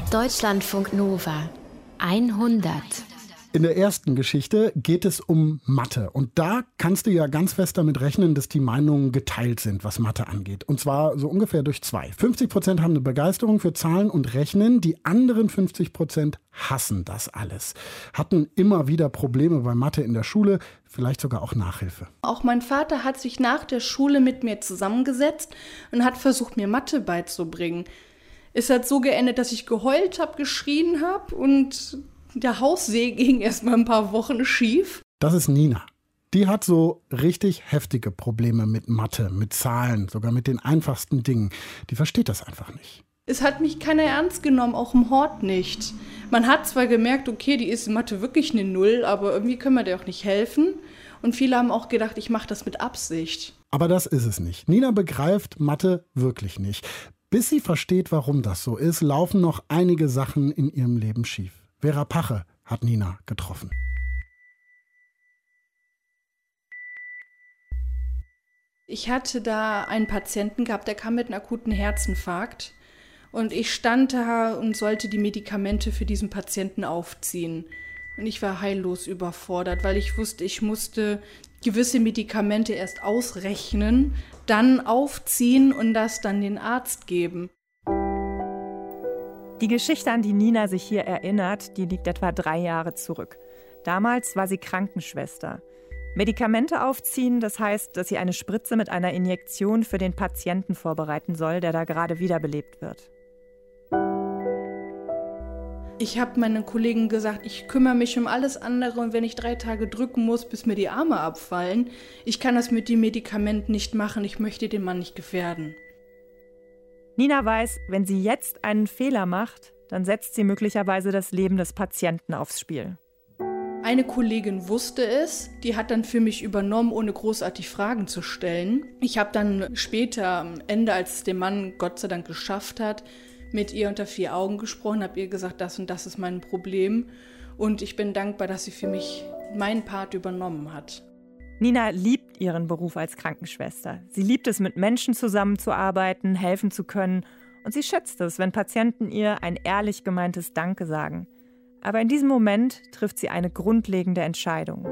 Deutschlandfunk Nova 100. In der ersten Geschichte geht es um Mathe. Und da kannst du ja ganz fest damit rechnen, dass die Meinungen geteilt sind, was Mathe angeht. Und zwar so ungefähr durch 2. 50% haben eine Begeisterung für Zahlen und Rechnen. Die anderen 50% hassen das alles. Hatten immer wieder Probleme bei Mathe in der Schule, vielleicht sogar auch Nachhilfe. Auch mein Vater hat sich nach der Schule mit mir zusammengesetzt und hat versucht, mir Mathe beizubringen. Es hat so geendet, dass ich geheult habe, geschrien habe und der Haussee ging erst mal ein paar Wochen schief. Das ist Nina. Die hat so richtig heftige Probleme mit Mathe, mit Zahlen, sogar mit den einfachsten Dingen. Die versteht das einfach nicht. Es hat mich keiner ernst genommen, auch im Hort nicht. Man hat zwar gemerkt, okay, die ist in Mathe wirklich eine Null, aber irgendwie können wir der auch nicht helfen. Und viele haben auch gedacht, ich mache das mit Absicht. Aber das ist es nicht. Nina begreift Mathe wirklich nicht. Bis sie versteht, warum das so ist, laufen noch einige Sachen in ihrem Leben schief. Vera Pache hat Nina getroffen. Ich hatte da einen Patienten gehabt, der kam mit einem akuten Herzinfarkt. Und ich stand da und sollte die Medikamente für diesen Patienten aufziehen. Und ich war heillos überfordert, weil ich wusste, ich musste gewisse Medikamente erst ausrechnen, dann aufziehen und das dann den Arzt geben. Die Geschichte, an die Nina sich hier erinnert, die liegt etwa 3 Jahre zurück. Damals war sie Krankenschwester. Medikamente aufziehen, das heißt, dass sie eine Spritze mit einer Injektion für den Patienten vorbereiten soll, der da gerade wiederbelebt wird. Ich habe meinen Kollegen gesagt, ich kümmere mich um alles andere und wenn ich 3 Tage drücken muss, bis mir die Arme abfallen, ich kann das mit den Medikamenten nicht machen, ich möchte den Mann nicht gefährden. Nina weiß, wenn sie jetzt einen Fehler macht, dann setzt sie möglicherweise das Leben des Patienten aufs Spiel. Eine Kollegin wusste es, die hat dann für mich übernommen, ohne großartig Fragen zu stellen. Ich habe dann später am Ende, als es der Mann Gott sei Dank geschafft hat, mit ihr unter 4 Augen gesprochen, habe ihr gesagt, das und das ist mein Problem. Und ich bin dankbar, dass sie für mich meinen Part übernommen hat. Nina liebt ihren Beruf als Krankenschwester. Sie liebt es, mit Menschen zusammenzuarbeiten, helfen zu können. Und sie schätzt es, wenn Patienten ihr ein ehrlich gemeintes Danke sagen. Aber in diesem Moment trifft sie eine grundlegende Entscheidung.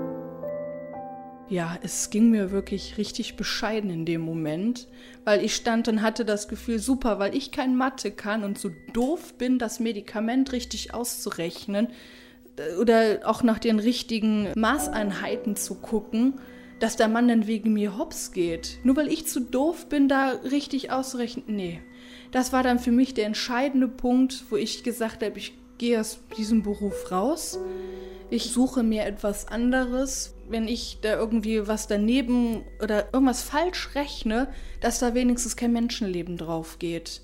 Ja, es ging mir wirklich richtig bescheiden in dem Moment, weil ich stand und hatte das Gefühl, super, weil ich kein Mathe kann und so doof bin, das Medikament richtig auszurechnen oder auch nach den richtigen Maßeinheiten zu gucken, dass der Mann dann wegen mir hops geht. Nur weil ich zu doof bin, da richtig auszurechnen, nee. Das war dann für mich der entscheidende Punkt, wo ich gesagt habe, ich gehe aus diesem Beruf raus. Ich suche mir etwas anderes. Wenn ich da irgendwie was daneben oder irgendwas falsch rechne, dass da wenigstens kein Menschenleben drauf geht.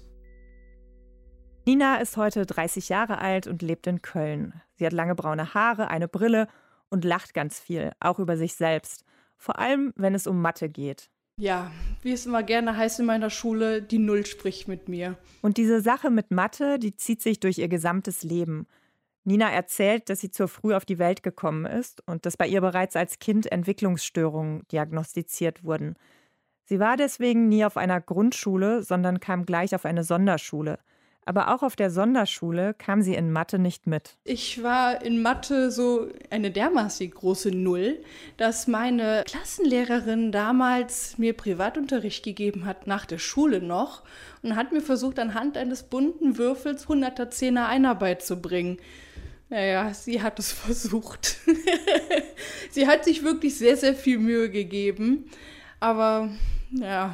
Nina ist heute 30 Jahre alt und lebt in Köln. Sie hat lange braune Haare, eine Brille und lacht ganz viel, auch über sich selbst. Vor allem, wenn es um Mathe geht. Ja, wie es immer gerne heißt in meiner Schule, die Null spricht mit mir. Und diese Sache mit Mathe, die zieht sich durch ihr gesamtes Leben. Nina erzählt, dass sie zu früh auf die Welt gekommen ist und dass bei ihr bereits als Kind Entwicklungsstörungen diagnostiziert wurden. Sie war deswegen nie auf einer Grundschule, sondern kam gleich auf eine Sonderschule. Aber auch auf der Sonderschule kam sie in Mathe nicht mit. Ich war in Mathe so eine dermaßen große Null, dass meine Klassenlehrerin damals mir Privatunterricht gegeben hat, nach der Schule noch, und hat mir versucht, anhand eines bunten Würfels 100er, 10er Einarbeit zu bringen. Naja, sie hat es versucht. Sie hat sich wirklich sehr, sehr viel Mühe gegeben, aber ja.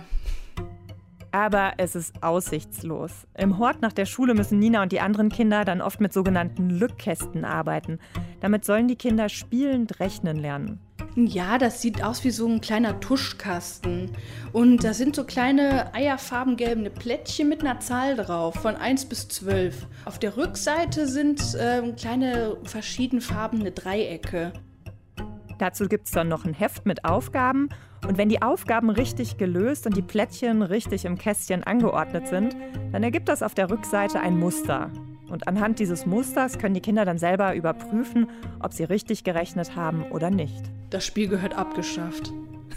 Aber es ist aussichtslos. Im Hort nach der Schule müssen Nina und die anderen Kinder dann oft mit sogenannten Lückkästen arbeiten. Damit sollen die Kinder spielend rechnen lernen. Ja, das sieht aus wie so ein kleiner Tuschkasten. Und da sind so kleine eierfarbengelbe Plättchen mit einer Zahl drauf, von 1 bis 12. Auf der Rückseite sind kleine verschiedenfarbene Dreiecke. Dazu gibt es dann noch ein Heft mit Aufgaben. Und wenn die Aufgaben richtig gelöst und die Plättchen richtig im Kästchen angeordnet sind, dann ergibt das auf der Rückseite ein Muster. Und anhand dieses Musters können die Kinder dann selber überprüfen, ob sie richtig gerechnet haben oder nicht. Das Spiel gehört abgeschafft.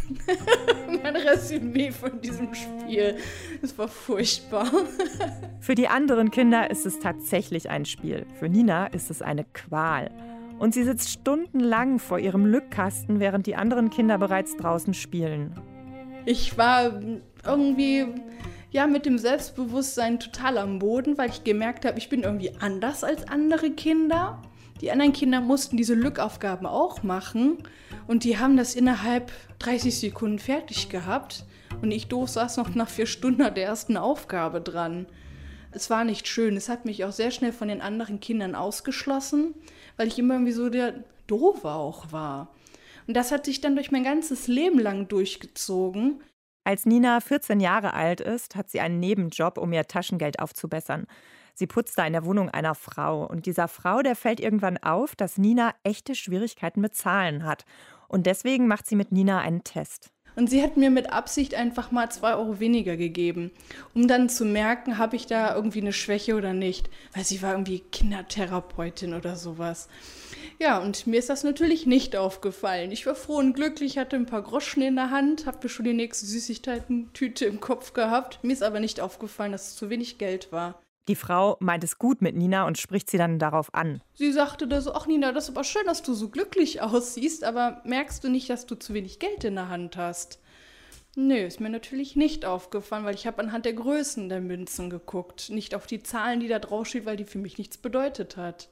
Mein Resümee von diesem Spiel. Es war furchtbar. Für die anderen Kinder ist es tatsächlich ein Spiel. Für Nina ist es eine Qual. Und sie sitzt stundenlang vor ihrem Lückkasten, während die anderen Kinder bereits draußen spielen. Ich war irgendwie mit dem Selbstbewusstsein total am Boden, weil ich gemerkt habe, ich bin irgendwie anders als andere Kinder. Die anderen Kinder mussten diese Lückaufgaben auch machen und die haben das innerhalb 30 Sekunden fertig gehabt. Und ich doof saß noch nach 4 Stunden an der ersten Aufgabe dran. Es war nicht schön. Es hat mich auch sehr schnell von den anderen Kindern ausgeschlossen, weil ich immer irgendwie so der Doofe auch war. Und das hat sich dann durch mein ganzes Leben lang durchgezogen. Als Nina 14 Jahre alt ist, hat sie einen Nebenjob, um ihr Taschengeld aufzubessern. Sie putzt da in der Wohnung einer Frau. Und dieser Frau, der fällt irgendwann auf, dass Nina echte Schwierigkeiten mit Zahlen hat. Und deswegen macht sie mit Nina einen Test. Und sie hat mir mit Absicht einfach mal 2 Euro weniger gegeben, um dann zu merken, habe ich da irgendwie eine Schwäche oder nicht. Weil sie war irgendwie Kindertherapeutin oder sowas. Ja, und mir ist das natürlich nicht aufgefallen. Ich war froh und glücklich, hatte ein paar Groschen in der Hand, habe mir schon die nächste Süßigkeiten-Tüte im Kopf gehabt. Mir ist aber nicht aufgefallen, dass es zu wenig Geld war. Die Frau meint es gut mit Nina und spricht sie dann darauf an. Sie sagte da so, ach Nina, das ist aber schön, dass du so glücklich aussiehst, aber merkst du nicht, dass du zu wenig Geld in der Hand hast? Nö, ist mir natürlich nicht aufgefallen, weil ich habe anhand der Größen der Münzen geguckt, nicht auf die Zahlen, die da draufstehen, weil die für mich nichts bedeutet hat.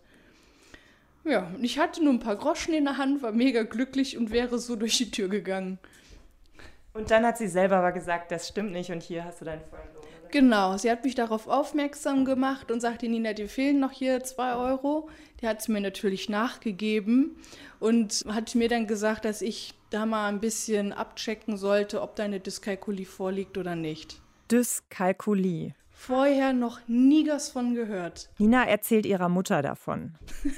Ja, und ich hatte nur ein paar Groschen in der Hand, war mega glücklich und wäre so durch die Tür gegangen. Und dann hat sie selber aber gesagt, das stimmt nicht und hier hast du deinen vollen Lohn. Genau, sie hat mich darauf aufmerksam gemacht und sagte, Nina, dir fehlen noch hier 2 Euro. Die hat sie mir natürlich nachgegeben und hat mir dann gesagt, dass ich da mal ein bisschen abchecken sollte, ob da eine Dyskalkulie vorliegt oder nicht. Dyskalkulie. Vorher noch nie was von gehört. Nina erzählt ihrer Mutter davon.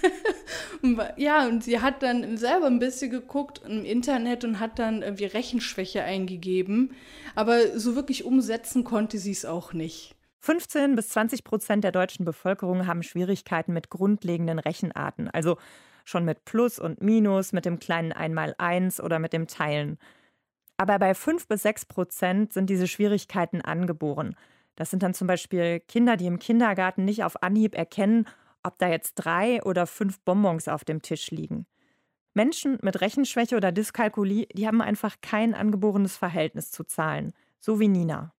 Ja, und sie hat dann selber ein bisschen geguckt im Internet und hat dann irgendwie Rechenschwäche eingegeben. Aber so wirklich umsetzen konnte sie es auch nicht. 15-20% der deutschen Bevölkerung haben Schwierigkeiten mit grundlegenden Rechenarten. Also schon mit Plus und Minus, mit dem kleinen 1x1 oder mit dem Teilen. Aber bei 5-6% sind diese Schwierigkeiten angeboren. Das sind dann zum Beispiel Kinder, die im Kindergarten nicht auf Anhieb erkennen, ob da jetzt 3 oder 5 Bonbons auf dem Tisch liegen. Menschen mit Rechenschwäche oder Dyskalkulie, die haben einfach kein angeborenes Verhältnis zu Zahlen. So wie Nina.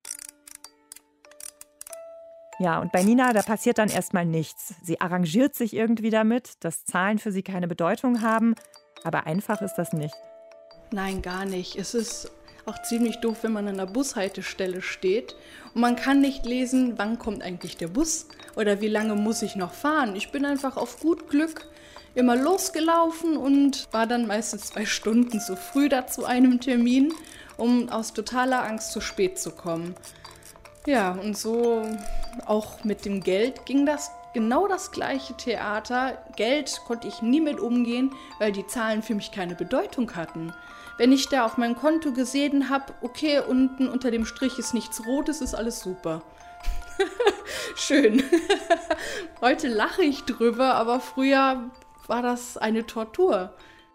Ja, und bei Nina, da passiert dann erstmal nichts. Sie arrangiert sich irgendwie damit, dass Zahlen für sie keine Bedeutung haben. Aber einfach ist das nicht. Nein, gar nicht. Es ist auch ziemlich doof, wenn man an einer Bushaltestelle steht und man kann nicht lesen, wann kommt eigentlich der Bus oder wie lange muss ich noch fahren. Ich bin einfach auf gut Glück immer losgelaufen und war dann meistens 2 Stunden zu früh da zu einem Termin, um aus totaler Angst zu spät zu kommen. Ja, und so auch mit dem Geld ging das genau das gleiche Theater. Geld konnte ich nie mit umgehen, weil die Zahlen für mich keine Bedeutung hatten. Wenn ich da auf meinem Konto gesehen habe, okay, unten unter dem Strich ist nichts Rotes, ist alles super. Schön. Heute lache ich drüber, aber früher war das eine Tortur.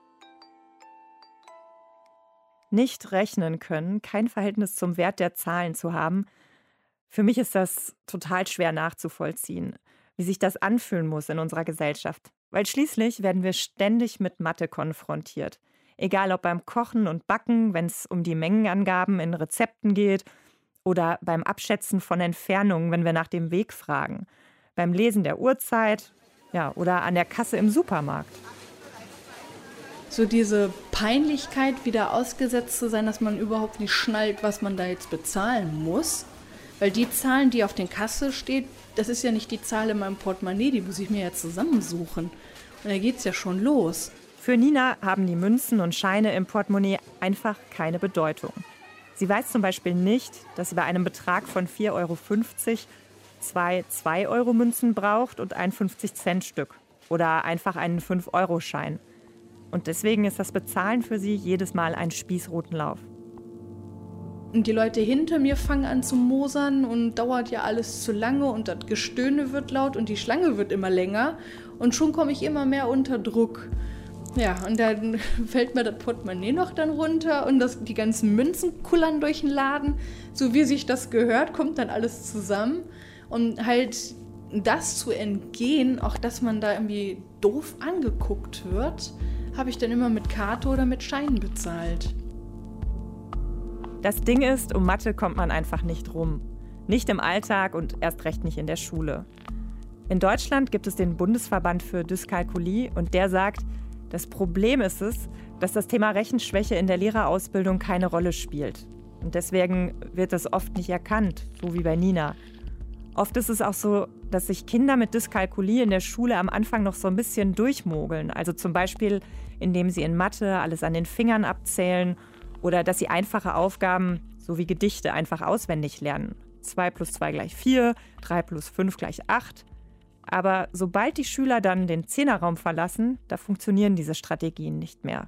Nicht rechnen können, kein Verhältnis zum Wert der Zahlen zu haben, für mich ist das total schwer nachzuvollziehen, wie sich das anfühlen muss in unserer Gesellschaft. Weil schließlich werden wir ständig mit Mathe konfrontiert. Egal ob beim Kochen und Backen, wenn es um die Mengenangaben in Rezepten geht, oder beim Abschätzen von Entfernungen, wenn wir nach dem Weg fragen, beim Lesen der Uhrzeit, ja, oder an der Kasse im Supermarkt. So diese Peinlichkeit, wieder ausgesetzt zu sein, dass man überhaupt nicht schnallt, was man da jetzt bezahlen muss. Weil die Zahlen, die auf der Kasse steht, das ist ja nicht die Zahl in meinem Portemonnaie, die muss ich mir ja zusammensuchen. Und da geht's ja schon los. Für Nina haben die Münzen und Scheine im Portemonnaie einfach keine Bedeutung. Sie weiß zum Beispiel nicht, dass sie bei einem Betrag von 4,50 Euro 2 2-Euro-Münzen braucht und ein 50-Cent-Stück oder einfach einen 5-Euro-Schein. Und deswegen ist das Bezahlen für sie jedes Mal ein Spießrutenlauf. Und die Leute hinter mir fangen an zu mosern und dauert ja alles zu lange und das Gestöhne wird laut und die Schlange wird immer länger und schon komme ich immer mehr unter Druck. Ja, und dann fällt mir das Portemonnaie noch dann runter und die ganzen Münzen kullern durch den Laden. So wie sich das gehört, kommt dann alles zusammen. Und halt das zu entgehen, auch dass man da irgendwie doof angeguckt wird, habe ich dann immer mit Karte oder mit Schein bezahlt. Das Ding ist, um Mathe kommt man einfach nicht rum. Nicht im Alltag und erst recht nicht in der Schule. In Deutschland gibt es den Bundesverband für Dyskalkulie und der sagt, das Problem ist es, dass das Thema Rechenschwäche in der Lehrerausbildung keine Rolle spielt. Und deswegen wird es oft nicht erkannt, so wie bei Nina. Oft ist es auch so, dass sich Kinder mit Dyskalkulie in der Schule am Anfang noch so ein bisschen durchmogeln. Also zum Beispiel, indem sie in Mathe alles an den Fingern abzählen oder dass sie einfache Aufgaben, so wie Gedichte, einfach auswendig lernen. 2 plus 2 gleich 4, 3 plus 5 gleich 8. Aber sobald die Schüler dann den Zehnerraum verlassen, da funktionieren diese Strategien nicht mehr.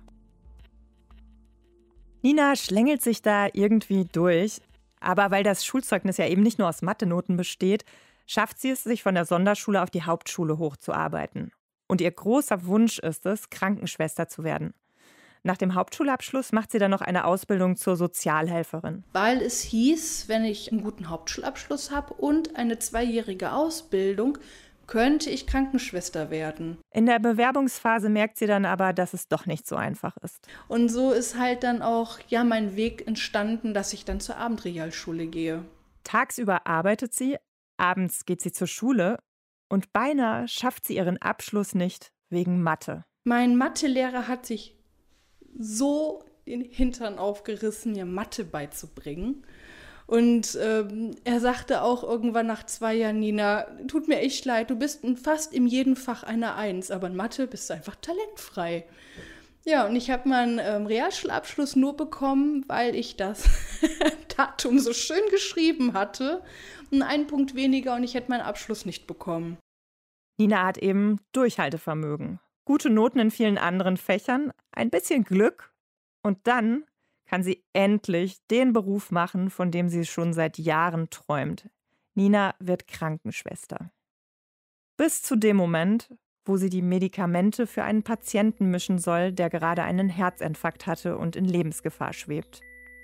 Nina schlängelt sich da irgendwie durch, aber weil das Schulzeugnis ja eben nicht nur aus Mathe-Noten besteht, schafft sie es, sich von der Sonderschule auf die Hauptschule hochzuarbeiten. Und ihr großer Wunsch ist es, Krankenschwester zu werden. Nach dem Hauptschulabschluss macht sie dann noch eine Ausbildung zur Sozialhelferin. Weil es hieß, wenn ich einen guten Hauptschulabschluss habe und eine 2-jährige Ausbildung, könnte ich Krankenschwester werden. In der Bewerbungsphase merkt sie dann aber, dass es doch nicht so einfach ist. Und so ist halt dann auch mein Weg entstanden, dass ich dann zur Abendrealschule gehe. Tagsüber arbeitet sie, abends geht sie zur Schule und beinahe schafft sie ihren Abschluss nicht wegen Mathe. Mein Mathelehrer hat sich so den Hintern aufgerissen, mir Mathe beizubringen. Und er sagte auch irgendwann nach 2 Jahren, Nina, tut mir echt leid, du bist fast in jedem Fach eine 1, aber in Mathe bist du einfach talentfrei. Ja, und ich habe meinen Realschulabschluss nur bekommen, weil ich das Datum so schön geschrieben hatte. Und 1 Punkt weniger und ich hätte meinen Abschluss nicht bekommen. Nina hat eben Durchhaltevermögen, gute Noten in vielen anderen Fächern, ein bisschen Glück und dann kann sie endlich den Beruf machen, von dem sie schon seit Jahren träumt. Nina wird Krankenschwester. Bis zu dem Moment, wo sie die Medikamente für einen Patienten mischen soll, der gerade einen Herzinfarkt hatte und in Lebensgefahr schwebt.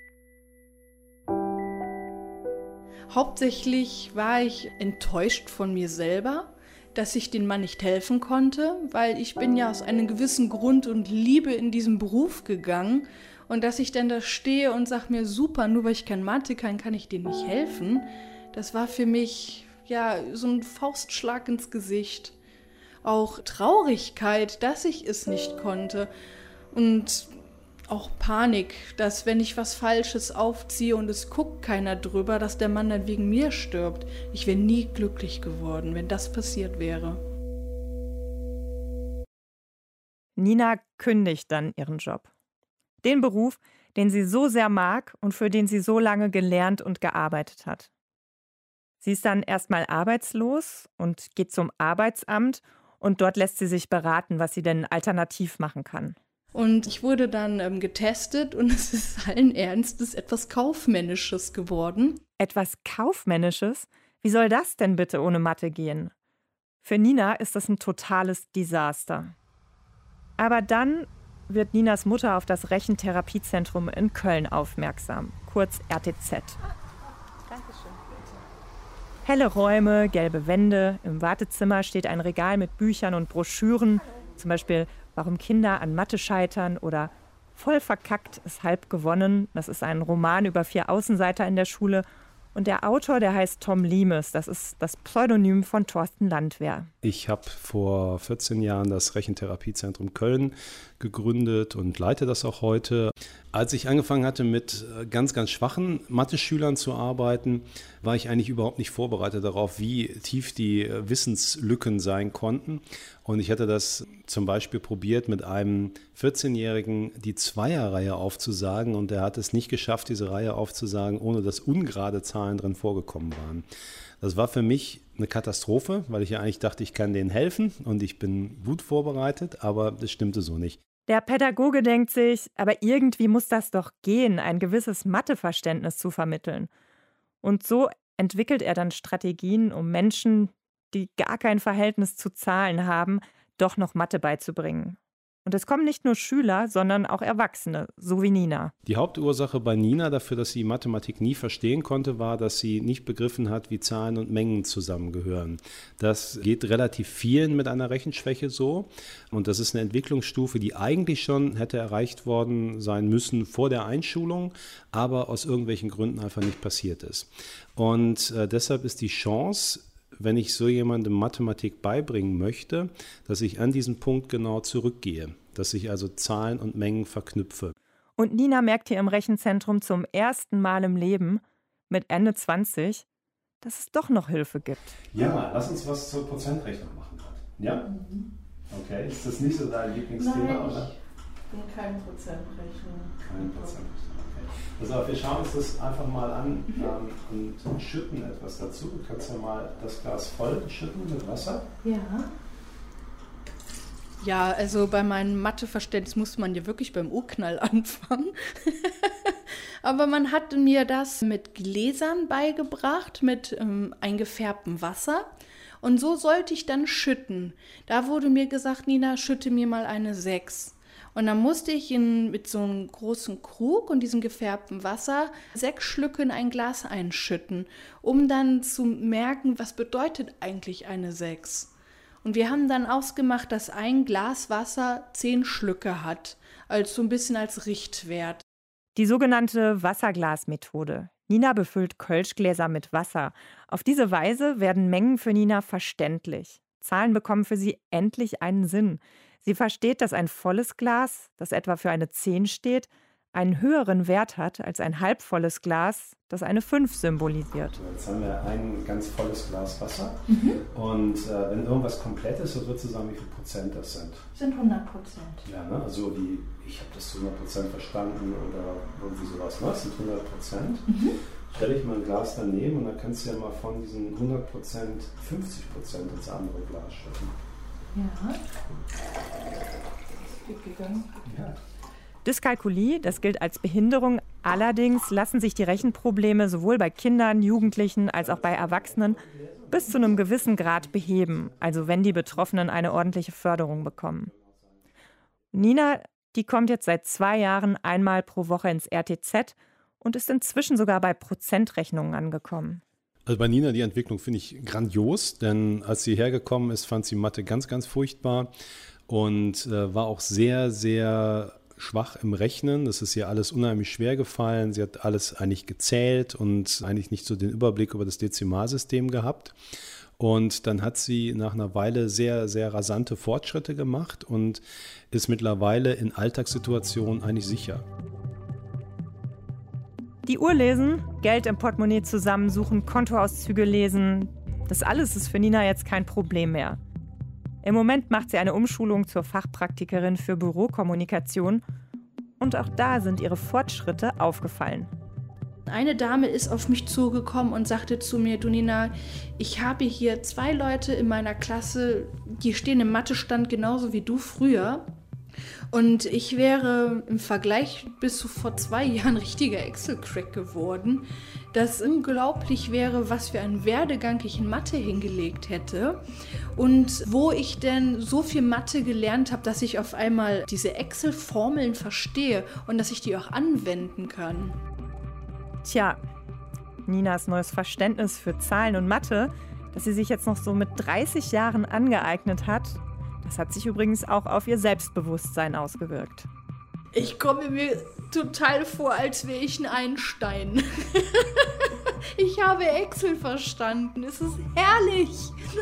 Hauptsächlich war ich enttäuscht von mir selber, dass ich dem Mann nicht helfen konnte, weil ich bin ja aus einem gewissen Grund und Liebe in diesen Beruf gegangen. Und dass ich dann da stehe und sage mir, super, nur weil ich kein Mathe kann, kann ich dir nicht helfen. Das war für mich so ein Faustschlag ins Gesicht. Auch Traurigkeit, dass ich es nicht konnte. Und auch Panik, dass wenn ich was Falsches aufziehe und es guckt keiner drüber, dass der Mann dann wegen mir stirbt. Ich wäre nie glücklich geworden, wenn das passiert wäre. Nina kündigt dann ihren Job. Den Beruf, den sie so sehr mag und für den sie so lange gelernt und gearbeitet hat. Sie ist dann erstmal arbeitslos und geht zum Arbeitsamt und dort lässt sie sich beraten, was sie denn alternativ machen kann. Und ich wurde dann getestet und es ist allen Ernstes etwas Kaufmännisches geworden. Etwas Kaufmännisches? Wie soll das denn bitte ohne Mathe gehen? Für Nina ist das ein totales Desaster. Aber dann wird Ninas Mutter auf das Rechentherapiezentrum in Köln aufmerksam, kurz RTZ. Dankeschön. Helle Räume, gelbe Wände, im Wartezimmer steht ein Regal mit Büchern und Broschüren, zum Beispiel Warum Kinder an Mathe scheitern oder Voll verkackt ist halb gewonnen. Das ist ein Roman über 4 Außenseiter in der Schule. Und der Autor, der heißt Tom Limes. Das ist das Pseudonym von Thorsten Landwehr. Ich habe vor 14 Jahren das Rechentherapiezentrum Köln gegründet und leite das auch heute. Als ich angefangen hatte, mit ganz, ganz schwachen Mathe-Schülern zu arbeiten, war ich eigentlich überhaupt nicht vorbereitet darauf, wie tief die Wissenslücken sein konnten. Und ich hatte das zum Beispiel probiert, mit einem 14-Jährigen die Zweierreihe aufzusagen. Und er hat es nicht geschafft, diese Reihe aufzusagen, ohne dass ungerade Zahlen drin vorgekommen waren. Das war für mich eine Katastrophe, weil ich ja eigentlich dachte, ich kann denen helfen und ich bin gut vorbereitet, aber das stimmte so nicht. Der Pädagoge denkt sich, aber irgendwie muss das doch gehen, ein gewisses Matheverständnis zu vermitteln. Und so entwickelt er dann Strategien, um Menschen, die gar kein Verhältnis zu Zahlen haben, doch noch Mathe beizubringen. Und es kommen nicht nur Schüler, sondern auch Erwachsene, so wie Nina. Die Hauptursache bei Nina dafür, dass sie Mathematik nie verstehen konnte, war, dass sie nicht begriffen hat, wie Zahlen und Mengen zusammengehören. Das geht relativ vielen mit einer Rechenschwäche so. Und das ist eine Entwicklungsstufe, die eigentlich schon hätte erreicht worden sein müssen vor der Einschulung, aber aus irgendwelchen Gründen einfach nicht passiert ist. Und deshalb ist die Chance, wenn ich so jemandem Mathematik beibringen möchte, dass ich an diesen Punkt genau zurückgehe, dass ich also Zahlen und Mengen verknüpfe. Und Nina merkt hier im Rechenzentrum zum ersten Mal im Leben, mit Ende 20, dass es doch noch Hilfe gibt. Ja, lass uns was zur Prozentrechnung machen. Ja? Okay, ist das nicht so dein Lieblingsthema, Nein, oder? Ich bin kein Prozentrechner. Kein Prozentrechnung. Also wir schauen uns das einfach mal an und schütten etwas dazu. Du kannst ja mal das Glas voll schütten mit Wasser. Ja. Ja, also bei meinem Matheverständnis musste man ja wirklich beim Urknall anfangen. Aber man hat mir das mit Gläsern beigebracht, mit eingefärbtem Wasser. Und so sollte ich dann schütten. Da wurde mir gesagt, Nina, schütte mir mal eine 6. Und dann musste ich mit so einem großen Krug und diesem gefärbten Wasser 6 Schlücke in ein Glas einschütten, um dann zu merken, was bedeutet eigentlich eine 6. Und wir haben dann ausgemacht, dass ein Glas Wasser 10 Schlücke hat, also so ein bisschen als Richtwert. Die sogenannte Wasserglasmethode. Nina befüllt Kölschgläser mit Wasser. Auf diese Weise werden Mengen für Nina verständlich. Zahlen bekommen für sie endlich einen Sinn. Sie versteht, dass ein volles Glas, das etwa für eine 10 steht, einen höheren Wert hat als ein halbvolles Glas, das eine 5 symbolisiert. Jetzt haben wir ein ganz volles Glas Wasser. Und wenn irgendwas komplett ist, so würdest du sagen, wie viel Prozent das sind? Sind 100%. Ja, ne? Also wie, ich habe das zu 100% verstanden oder irgendwie sowas. Ne? Das sind 100%. Stelle ich mal ein Glas daneben und dann kannst du ja mal von diesen 100% 50% ins andere Glas schütten. Ja. Ist gut gegangen. Ja. Dyskalkulie, das gilt als Behinderung. Allerdings lassen sich die Rechenprobleme sowohl bei Kindern, Jugendlichen als auch bei Erwachsenen bis zu einem gewissen Grad beheben, also wenn die Betroffenen eine ordentliche Förderung bekommen. Nina, die kommt jetzt seit 2 Jahren einmal pro Woche ins RTZ und ist inzwischen sogar bei Prozentrechnungen angekommen. Also bei Nina die Entwicklung finde ich grandios, denn als sie hergekommen ist, fand sie Mathe ganz, ganz furchtbar und war auch sehr, sehr schwach im Rechnen. Das ist ihr alles unheimlich schwer gefallen. Sie hat alles eigentlich gezählt und eigentlich nicht so den Überblick über das Dezimalsystem gehabt. Und dann hat sie nach einer Weile sehr, sehr rasante Fortschritte gemacht und ist mittlerweile in Alltagssituationen eigentlich sicher. Die Uhr lesen, Geld im Portemonnaie zusammensuchen, Kontoauszüge lesen, das alles ist für Nina jetzt kein Problem mehr. Im Moment macht sie eine Umschulung zur Fachpraktikerin für Bürokommunikation und auch da sind ihre Fortschritte aufgefallen. Eine Dame ist auf mich zugekommen und sagte zu mir, du Nina, ich habe hier 2 Leute in meiner Klasse, die stehen im Mathestand genauso wie du früher. Und ich wäre im Vergleich bis zu vor 2 Jahren richtiger Excel-Crack geworden, dass unglaublich wäre, was für einen Werdegang ich in Mathe hingelegt hätte und wo ich denn so viel Mathe gelernt habe, dass ich auf einmal diese Excel-Formeln verstehe und dass ich die auch anwenden kann. Tja, Ninas neues Verständnis für Zahlen und Mathe, das sie sich jetzt noch so mit 30 Jahren angeeignet hat, das hat sich übrigens auch auf ihr Selbstbewusstsein ausgewirkt. Ich komme mir total vor, als wäre ich ein Einstein. Ich habe Excel verstanden. Es ist herrlich.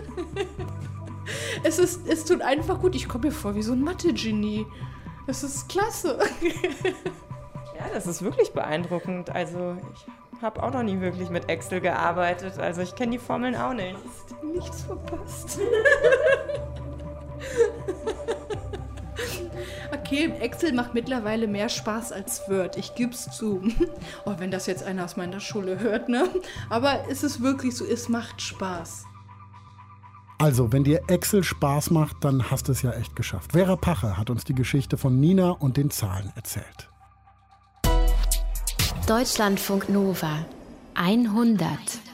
Es tut einfach gut. Ich komme mir vor wie so ein Mathe-Genie. Es ist klasse. Ja, das ist wirklich beeindruckend. Also ich habe auch noch nie wirklich mit Excel gearbeitet. Also ich kenne die Formeln auch nicht. Hast du nichts verpasst? Okay, Excel macht mittlerweile mehr Spaß als Word, ich geb's zu. Oh, wenn das jetzt einer aus meiner Schule hört, ne? Aber es ist wirklich so, es macht Spaß. Also, wenn dir Excel Spaß macht, dann hast du es ja echt geschafft. Vera Pache hat uns die Geschichte von Nina und den Zahlen erzählt. Deutschlandfunk Nova 100